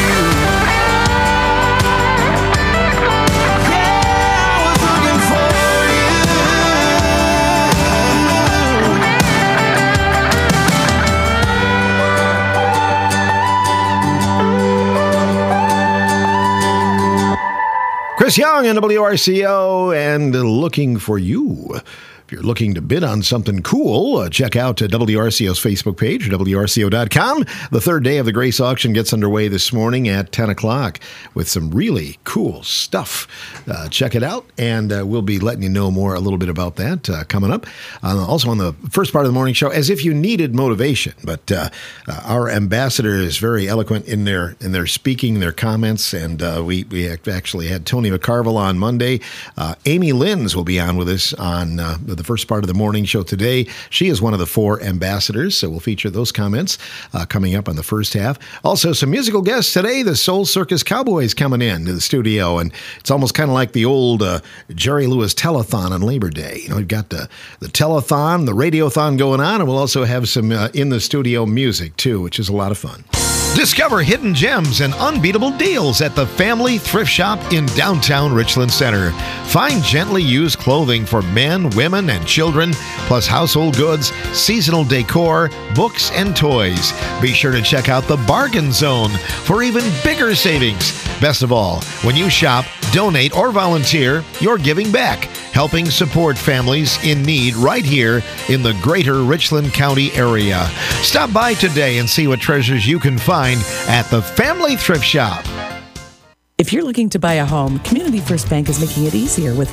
Chris Young and WRCO and Looking for You. If you're looking to bid on something cool, check out WRCO's Facebook page, WRCO.com. The third day of the Grace Auction gets underway this morning at 10 o'clock with some really cool stuff. Check it out, and we'll be letting you know a little bit about that coming up. Also on the first part of the morning show, as if you needed motivation, but our ambassador is very eloquent in their speaking, their comments, and we actually had Tony McCarville on Monday. Amy Linz will be on with us on the first part of the morning show today. She is one of the 4 ambassadors, so we'll feature those comments coming up on the first half. Also, some musical guests today. The Soul Circus Cowboys coming in to the studio, and it's almost kind of like the old Jerry Lewis telethon on Labor Day. You know, we've got the telethon, the radiothon going on, and we'll also have some in the studio music too, which is a lot of fun. Discover hidden gems and unbeatable deals at the Family Thrift Shop in downtown Richland Center. Find gently used clothing for men, women, and children, plus household goods, seasonal decor, books, and toys. Be sure to check out the Bargain Zone for even bigger savings. Best of all, when you shop, donate, or volunteer, you're giving back, helping support families in need right here in the greater Richland County area. Stop by today and see what treasures you can find at the Family Thrift Shop. If you're looking to buy a home, Community First Bank is making it easier with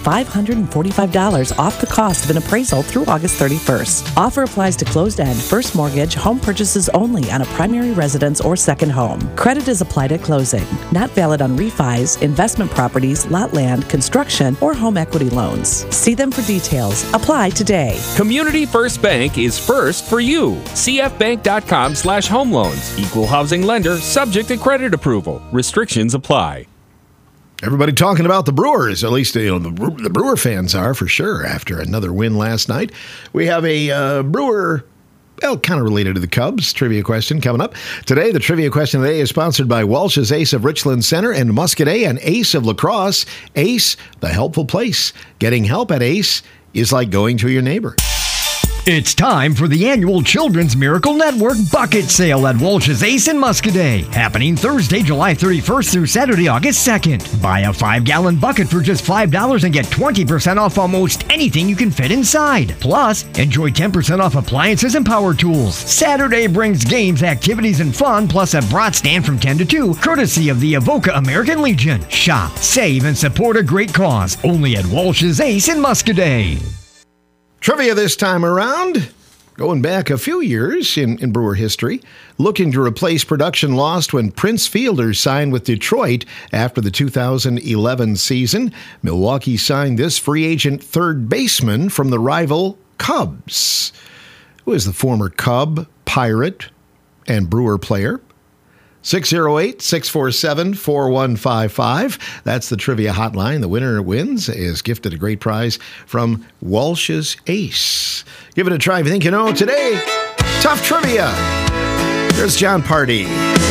$545 off the cost of an appraisal through August 31st. Offer applies to closed-end, first mortgage, home purchases only on a primary residence or second home. Credit is applied at closing. Not valid on refis, investment properties, lot land, construction, or home equity loans. See them for details. Apply today. Community First Bank is first for you. cfbank.com/home loans. Equal housing lender, subject to credit approval. Restrictions apply. Everybody talking about the Brewers, at least the Brewer fans are for sure after another win last night. We have a Brewer, well, kind of related to the Cubs, trivia question coming up. Today, the trivia question today is sponsored by Welch's Ace of Richland Center and Muscadet and Ace of La Crosse. Ace, the helpful place. Getting help at Ace is like going to your neighbor. It's time for the annual Children's Miracle Network Bucket Sale at Welch's Ace in Muscadet, happening Thursday, July 31st through Saturday, August 2nd. Buy a 5-gallon bucket for just $5 and get 20% off almost anything you can fit inside. Plus, enjoy 10% off appliances and power tools. Saturday brings games, activities, and fun, plus a brat stand from 10 to 2, courtesy of the Avoca American Legion. Shop, save, and support a great cause, only at Welch's Ace in Muscadet. Trivia this time around, going back a few years in Brewer history, looking to replace production lost when Prince Fielder signed with Detroit after the 2011 season. Milwaukee signed this free agent third baseman from the rival Cubs. who is the former Cub, Pirate, and Brewer player. 608-647-4155. That's the trivia hotline. The winner wins, is gifted a great prize from Walsh's Ace. Give it a try if you think you know. Today, tough trivia. Here's John Party.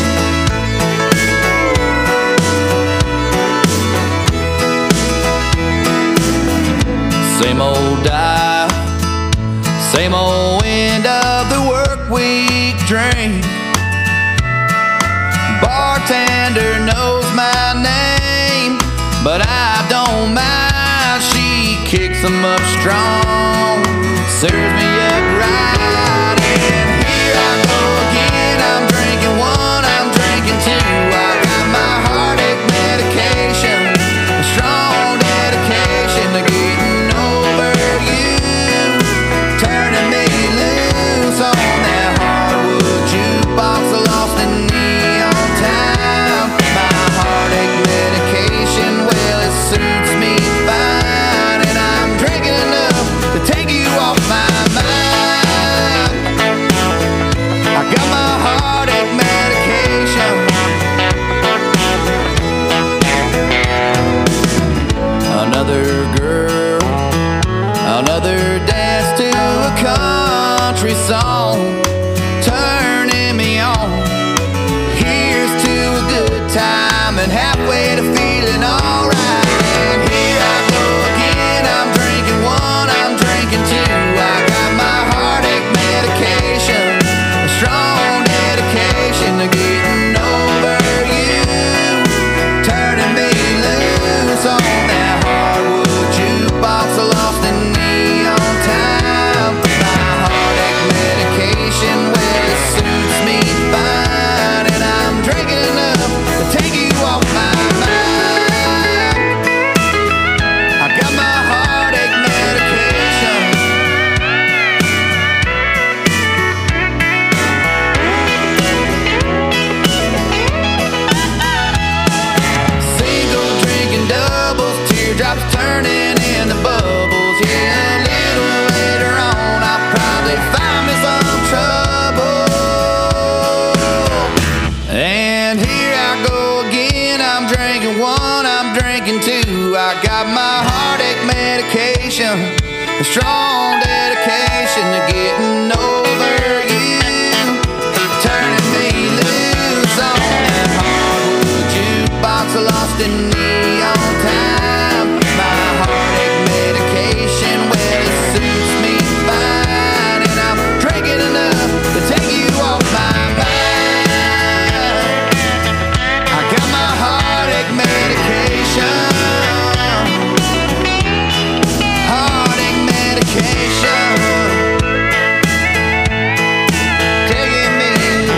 Same old dial, same old end of the work week drink. Bartender knows my name, but I don't mind. She kicks them up strong, serves me up right. And here I go again. I'm drinking one, I'm drinking two. I got my heartache medication, a strong dedication to getting over you, turning me loose on that hardwood jukebox, lost in neon time. My heartache medication, well, it suits me fine, and I'm drinking enough to take you off my mind. I got my heartache medication. Another girl, another dance to a country song, turning me on. Here's to a good time and halfway to feeling alright. And here I go again. I'm drinking one, I'm drinking two. I got my heartache medication, a strong dedication to getting over you, turning me loose on that hardwood jukebox, lost in neon time. My heartache medication, well, it suits me fine, and I'm drinking enough to take you off my mind. I got my heartache medication. Single drinking doubles, teardrops turning into bubbles. Yeah, a little later on, I'll probably find me some trouble. And here I go again. I'm drinking one, I'm drinking two. I got my heartache medication, a strong dedication to getting over you, turning me loose on that hardwood jukebox, lost in neon time. My heartache medication, well, it suits me fine, and I'm drinking enough to take you off my mind. I got my heartache medication, heartache medication, taking me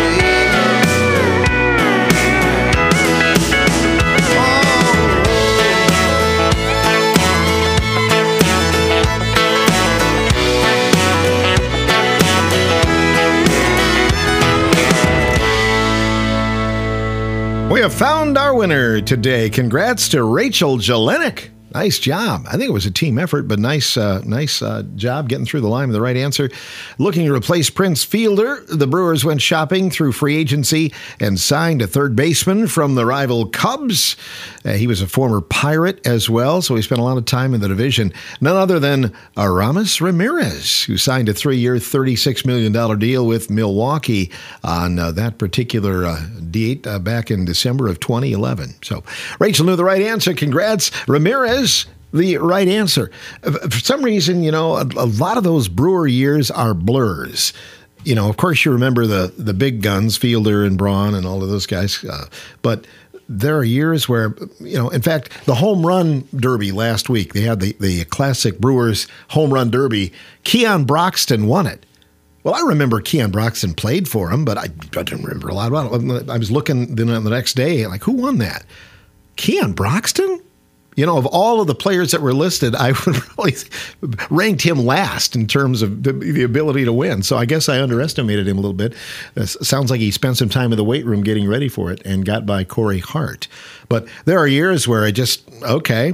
We have found our winner today. Congrats to Rachel Jelinek. Nice job. I think it was a team effort, but nice job getting through the line with the right answer. Looking to replace Prince Fielder, the Brewers went shopping through free agency and signed a third baseman from the rival Cubs. He was a former Pirate as well, so he spent a lot of time in the division. None other than Aramis Ramirez, who signed a 3-year, $36 million deal with Milwaukee on that particular date back in December of 2011. So Rachel knew the right answer. Congrats. Ramirez, the right answer. For some reason, a lot of those Brewer years are blurs. Of course, you remember the big guns, Fielder and Braun and all of those guys. But there are years where, in fact, the home run derby last week, they had the classic Brewers home run derby. Keon Broxton won it. Well, I remember Keon Broxton played for him, but I didn't remember a lot about it. I was looking the next day, like, who won that? Keon Broxton? Of all of the players that were listed, I would probably ranked him last in terms of the ability to win. So I guess I underestimated him a little bit. Sounds like he spent some time in the weight room getting ready for it and got by Corey Hart. But there are years where I just, okay,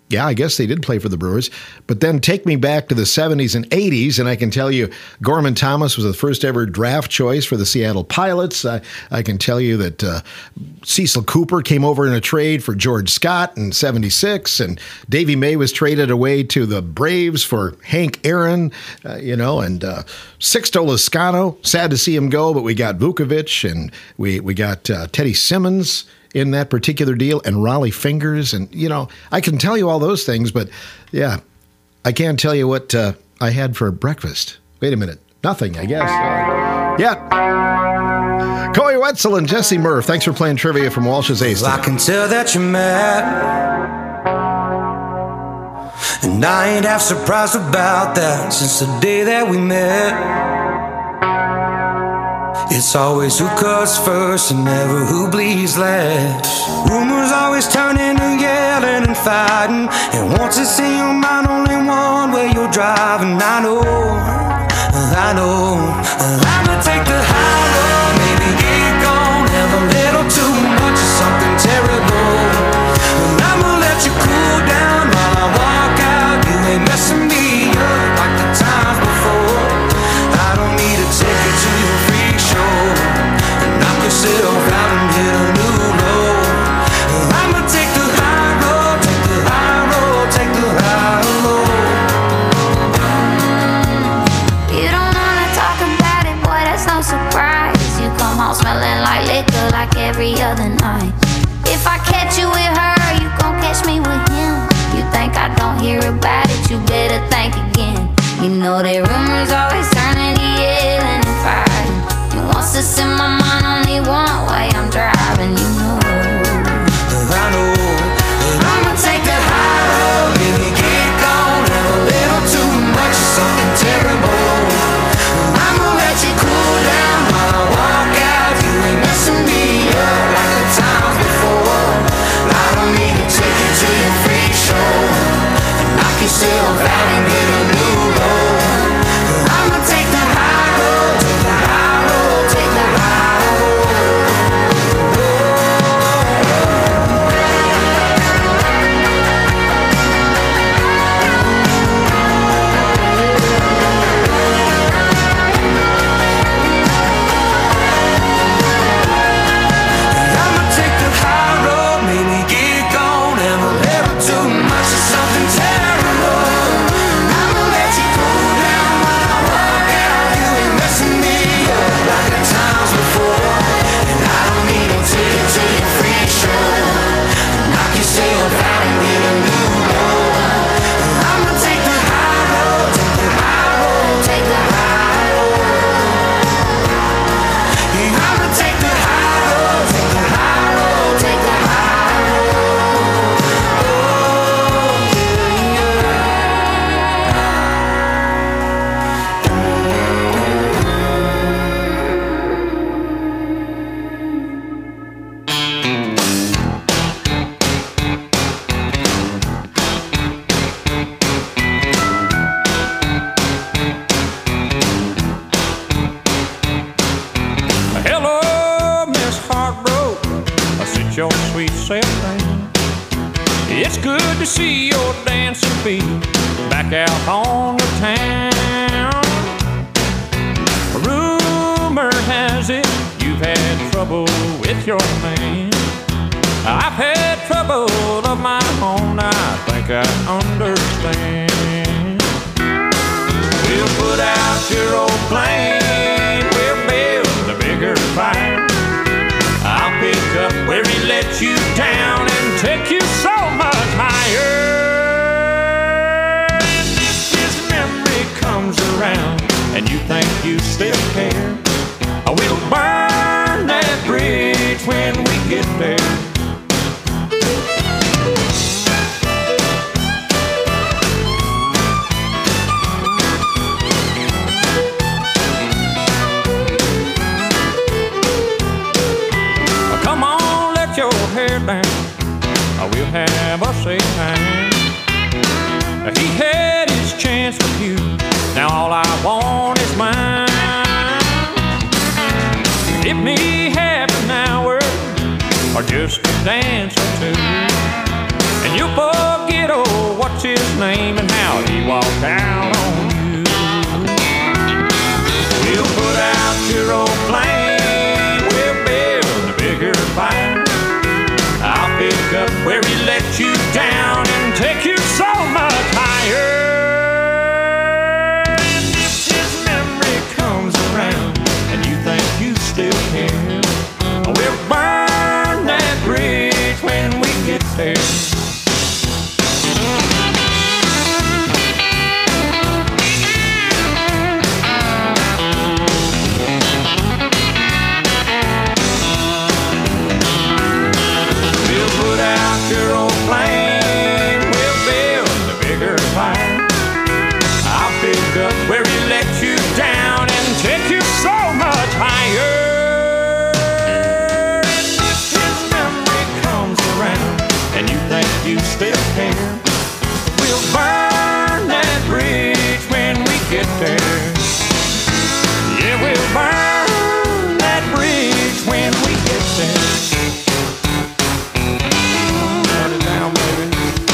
Yeah, I guess they did play for the Brewers. But then take me back to the 70s and 80s, and I can tell you Gorman Thomas was the first ever draft choice for the Seattle Pilots. I can tell you that Cecil Cooper came over in a trade for George Scott in 76, and Davey May was traded away to the Braves for Hank Aaron, and Sixto Loscano. Sad to see him go, but we got Vukovic, and we got Teddy Simmons in that particular deal, and Raleigh Fingers, and I can tell you all those things, but yeah, I can't tell you what I had for breakfast. Wait a minute, nothing, I guess. Yeah. Coy Wetzel and Jesse Murph, thanks for playing trivia from Walsh's Ace. I can tell that you're mad, and I ain't half surprised about that since the day that we met. It's always who cuts first and never who bleeds last. Rumors always turn into yelling and fighting, and once it's in your mind, only one way you're driving. I know I'ma take the high road, maybe get gone, have a little too much of something terrible, and I'ma let you cool down while I walk out. You ain't messing me up like the times before. I don't need to take you to your freak show and knock yourself out and hit a new low. I'ma take the high road, take the high road, take the high road. You don't wanna talk about it, boy, that's no surprise. You come home smelling like liquor like every other night. If I catch you with her, you gon' catch me with him. You think I don't hear about it, you better think again. You know that rumors always turn into yelling and fighting, and once it's in my mind, only one way I'm driving. You know I know that I'ma take the high road, maybe get gone, have a little too much of something terrible. I'ma let you cool down while I walk out. You ain't messing me up like the times before. I don't need to take you to your freak show and knock yourself out and get a new low. I'ma take the high road, take the high road, take the high road. I'ma take the high road, maybe get gone, have a little too much of something terrible. I'ma let you cool down when I walk out. You ain't messing me up like the times before, and I don't need to take you to your freak show and knock yourself out and get a new low. I'ma take the high road, take the high road, take the high road. Yeah, I'ma take the high road, take the high road, take the high road. Oh, yeah, Hello, Miss Heartbroke, I sit your sweet self down. It's good to see your dancing feet back out on the town. Rumor has it you've had trouble with your man. I've had trouble of my own, I think I understand. We'll put out your old plane, we'll build a bigger fire. I'll pick up where he let you down and take you so much higher. And if his memory comes around and you think you still care, we'll burn that bridge when we get there. Come on, let your hair down, we'll have us a time. He had his chance with you, now all I want is mine. Give me half an hour or just a dance or two, and you'll forget forget, oh, what's his name and how he walked out on you. We'll put out your old flame, we'll build a bigger fire. I'll pick up where he let you down and take you so much higher. And if his memory comes around and you think you still care, we'll burn that bridge when we get there. We'll put out your old flame, we'll build a bigger fire. I'll pick up where he let you down and take you so much higher. And if his memory comes around and you think you still care, we'll burn that bridge when we get there. Yeah, we'll burn that bridge when we get there. Shut it down, baby.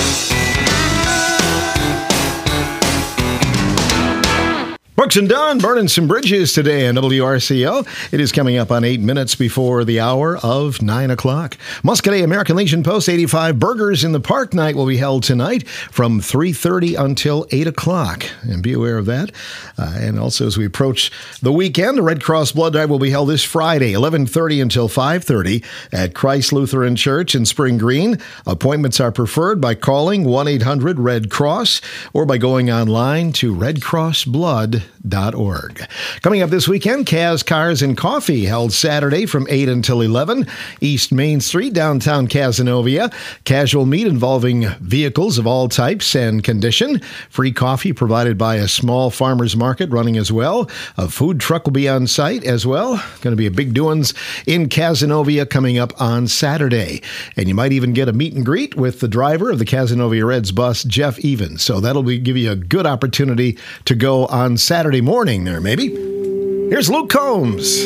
Brooks and Dunn burning some bridges today on WRCO. It is coming up on 8 minutes before the hour of 9 o'clock. Muscadet American Legion Post 85 Burgers in the Park night will be held tonight from 3:30 until 8 o'clock. And be aware of that. And also as we approach the weekend, the Red Cross Blood Drive will be held this Friday, 11:30 until 5:30 at Christ Lutheran Church in Spring Green. Appointments are preferred by calling 1-800-RED-CROSS or by going online to redcrossblood.org. Coming up this weekend, Kaz Cars and Coffee held Saturday from 8 until 11, East Main Street, downtown Cazenovia. Casual meet involving vehicles of all types and condition. Free coffee provided by a small farmer's market running as well. A food truck will be on site as well. Going to be a big doings in Cazenovia coming up on Saturday. And you might even get a meet and greet with the driver of the Cazenovia Reds bus, Jeff Evans. So that'll give you a good opportunity to go on Saturday morning there, maybe. Here's Luke Combs.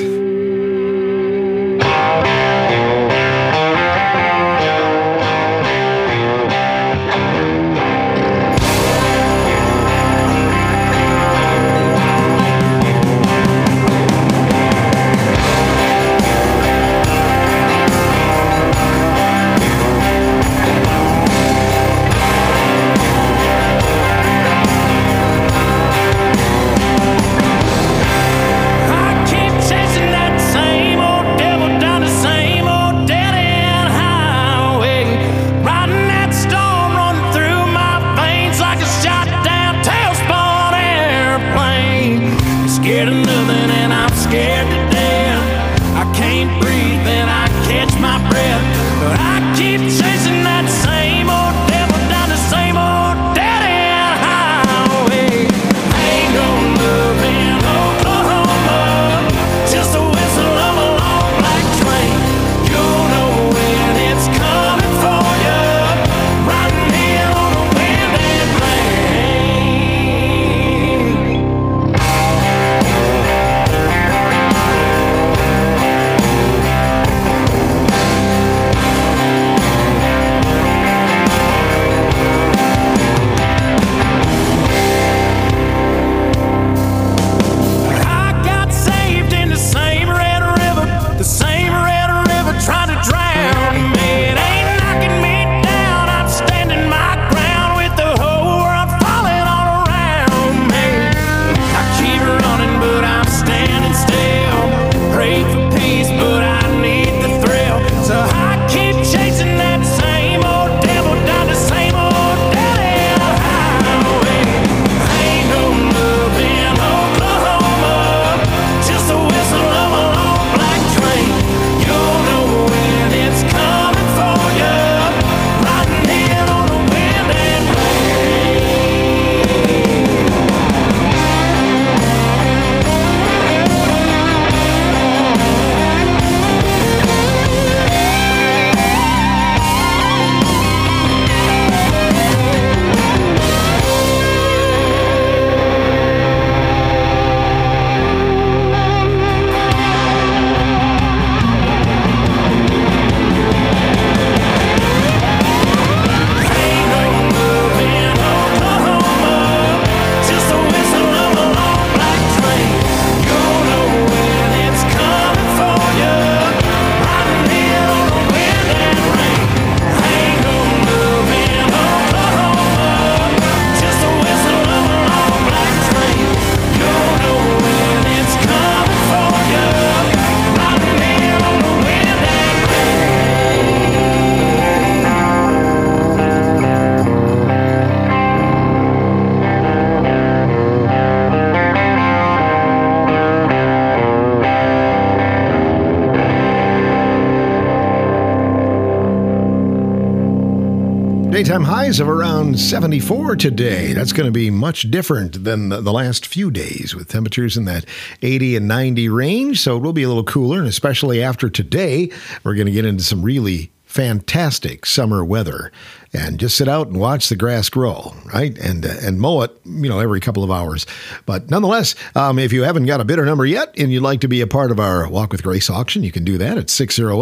Daytime highs of around 74 today. That's going to be much different than the last few days with temperatures in that 80 and 90 range. So it will be a little cooler, and especially after today, we're going to get into some really fantastic summer weather. And just sit out and watch the grass grow, right? And mow it, every couple of hours. But nonetheless, if you haven't got a bidder number yet and you'd like to be a part of our Walk with Grace auction, you can do that at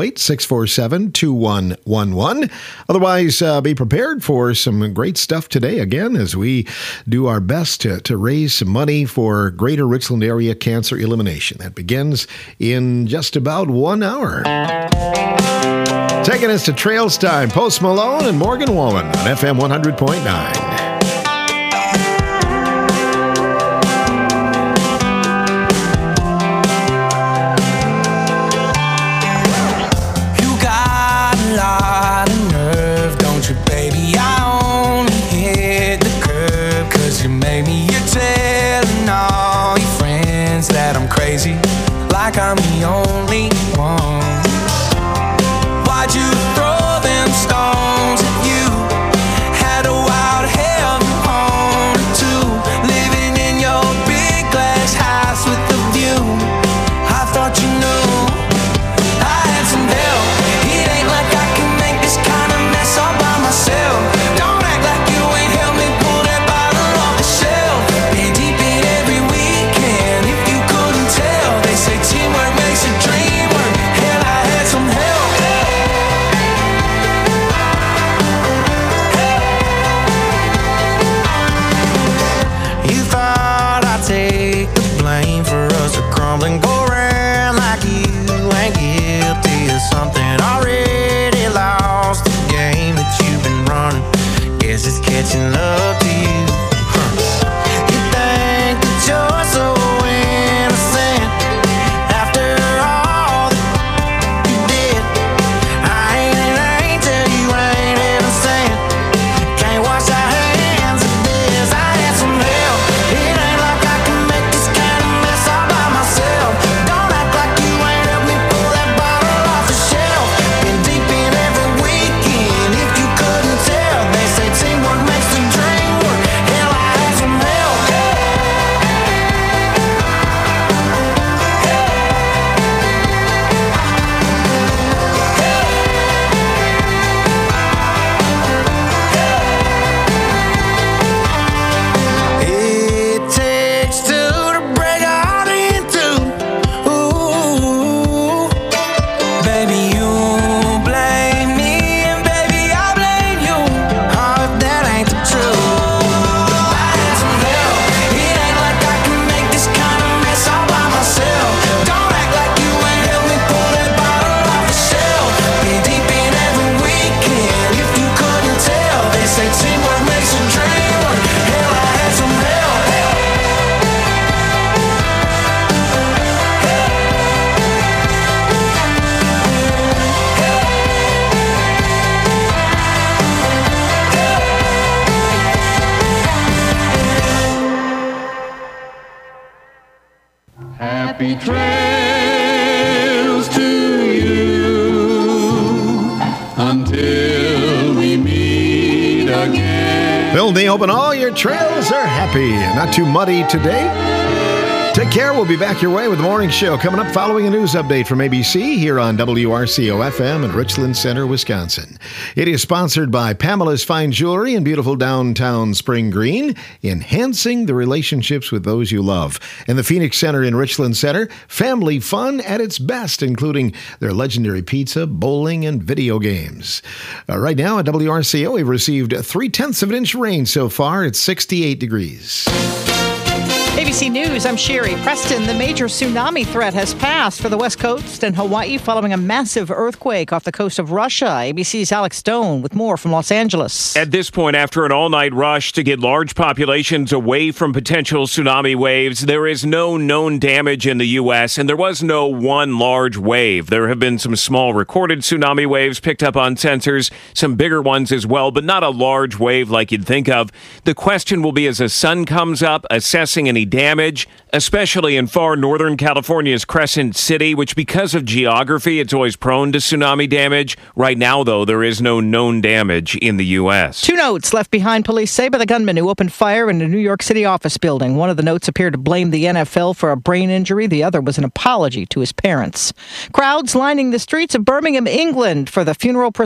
608-647-2111. Otherwise, be prepared for some great stuff today, again, as we do our best to raise some money for Greater Richland Area Cancer Elimination. That begins in just about 1 hour. Taking us to Trails Time, Post Malone and Morgan Wallen on FM 100.9. You got a lot of nerve, don't you, baby? I only hit the curb 'cause you made me. You're telling all your friends that I'm crazy, like I'm the only one. Why'd you throw them stones at you? Had a wild hell on it too. Living in your big glass house with the view. I thought you knew I had some help. It ain't like I can make this kind of mess all by myself. Don't act like you ain't helped me pull that bottle off the shelf. Been deep in every weekend, if you couldn't tell. They say teamwork makes a dream work. Hell, I had some help. Take the blame for us to crumble and go around like you ain't guilty of something. Already lost the game that you've been running. Guess it's catching up to you. You think that you're so innocent after all that you did. I ain't an angel, you ain't innocent. Can't wash our hands of this. I had some help. It ain't like I can make this kind of mess all by myself. Don't act like you ain't helped me pull that bottle off the shelf. Been deep in every weekend, if you couldn't tell. They say teamwork makes the dream work. Hell, I had some help. It takes two to break a heart in two. Ooh, baby, you blame me, and baby, I blame you. Oh, if that ain't the truth. I had some help. It ain't like I can make this kind of mess all by myself. Don't act like you ain't helped me pull that bottle off the shelf. Been deep in every weekend, if you couldn't tell. They say teamwork makes a dream work. Hell, I had some help. Happy trails to you until we meet again. Well, they hoping all your trails are happy and not too muddy today. Take care. We'll be back your way with the morning show coming up following a news update from ABC here on WRCO-FM in Richland Center, Wisconsin. It is sponsored by Pamela's Fine Jewelry in beautiful downtown Spring Green, enhancing the relationships with those you love. And the Phoenix Center in Richland Center, family fun at its best, including their legendary pizza, bowling, and video games. Right now at WRCO, we've received 0.3 of an inch rain so far. It's 68 degrees. ABC News, I'm Sherry Preston. The major tsunami threat has passed for the West Coast and Hawaii following a massive earthquake off the coast of Russia. ABC's Alex Stone with more from Los Angeles. At this point, after an all-night rush to get large populations away from potential tsunami waves, there is no known damage in the U.S., and there was no one large wave. There have been some small recorded tsunami waves picked up on sensors, some bigger ones as well, but not a large wave like you'd think of. The question will be, as the sun comes up, assessing any tsunami damage, especially in far northern California's Crescent City, which because of geography, it's always prone to tsunami damage. Right now, though, there is no known damage in the U.S. 2 notes left behind, police say, by the gunman who opened fire in a New York City office building. One of the notes appeared to blame the NFL for a brain injury. The other was an apology to his parents. Crowds lining the streets of Birmingham, England for the funeral procession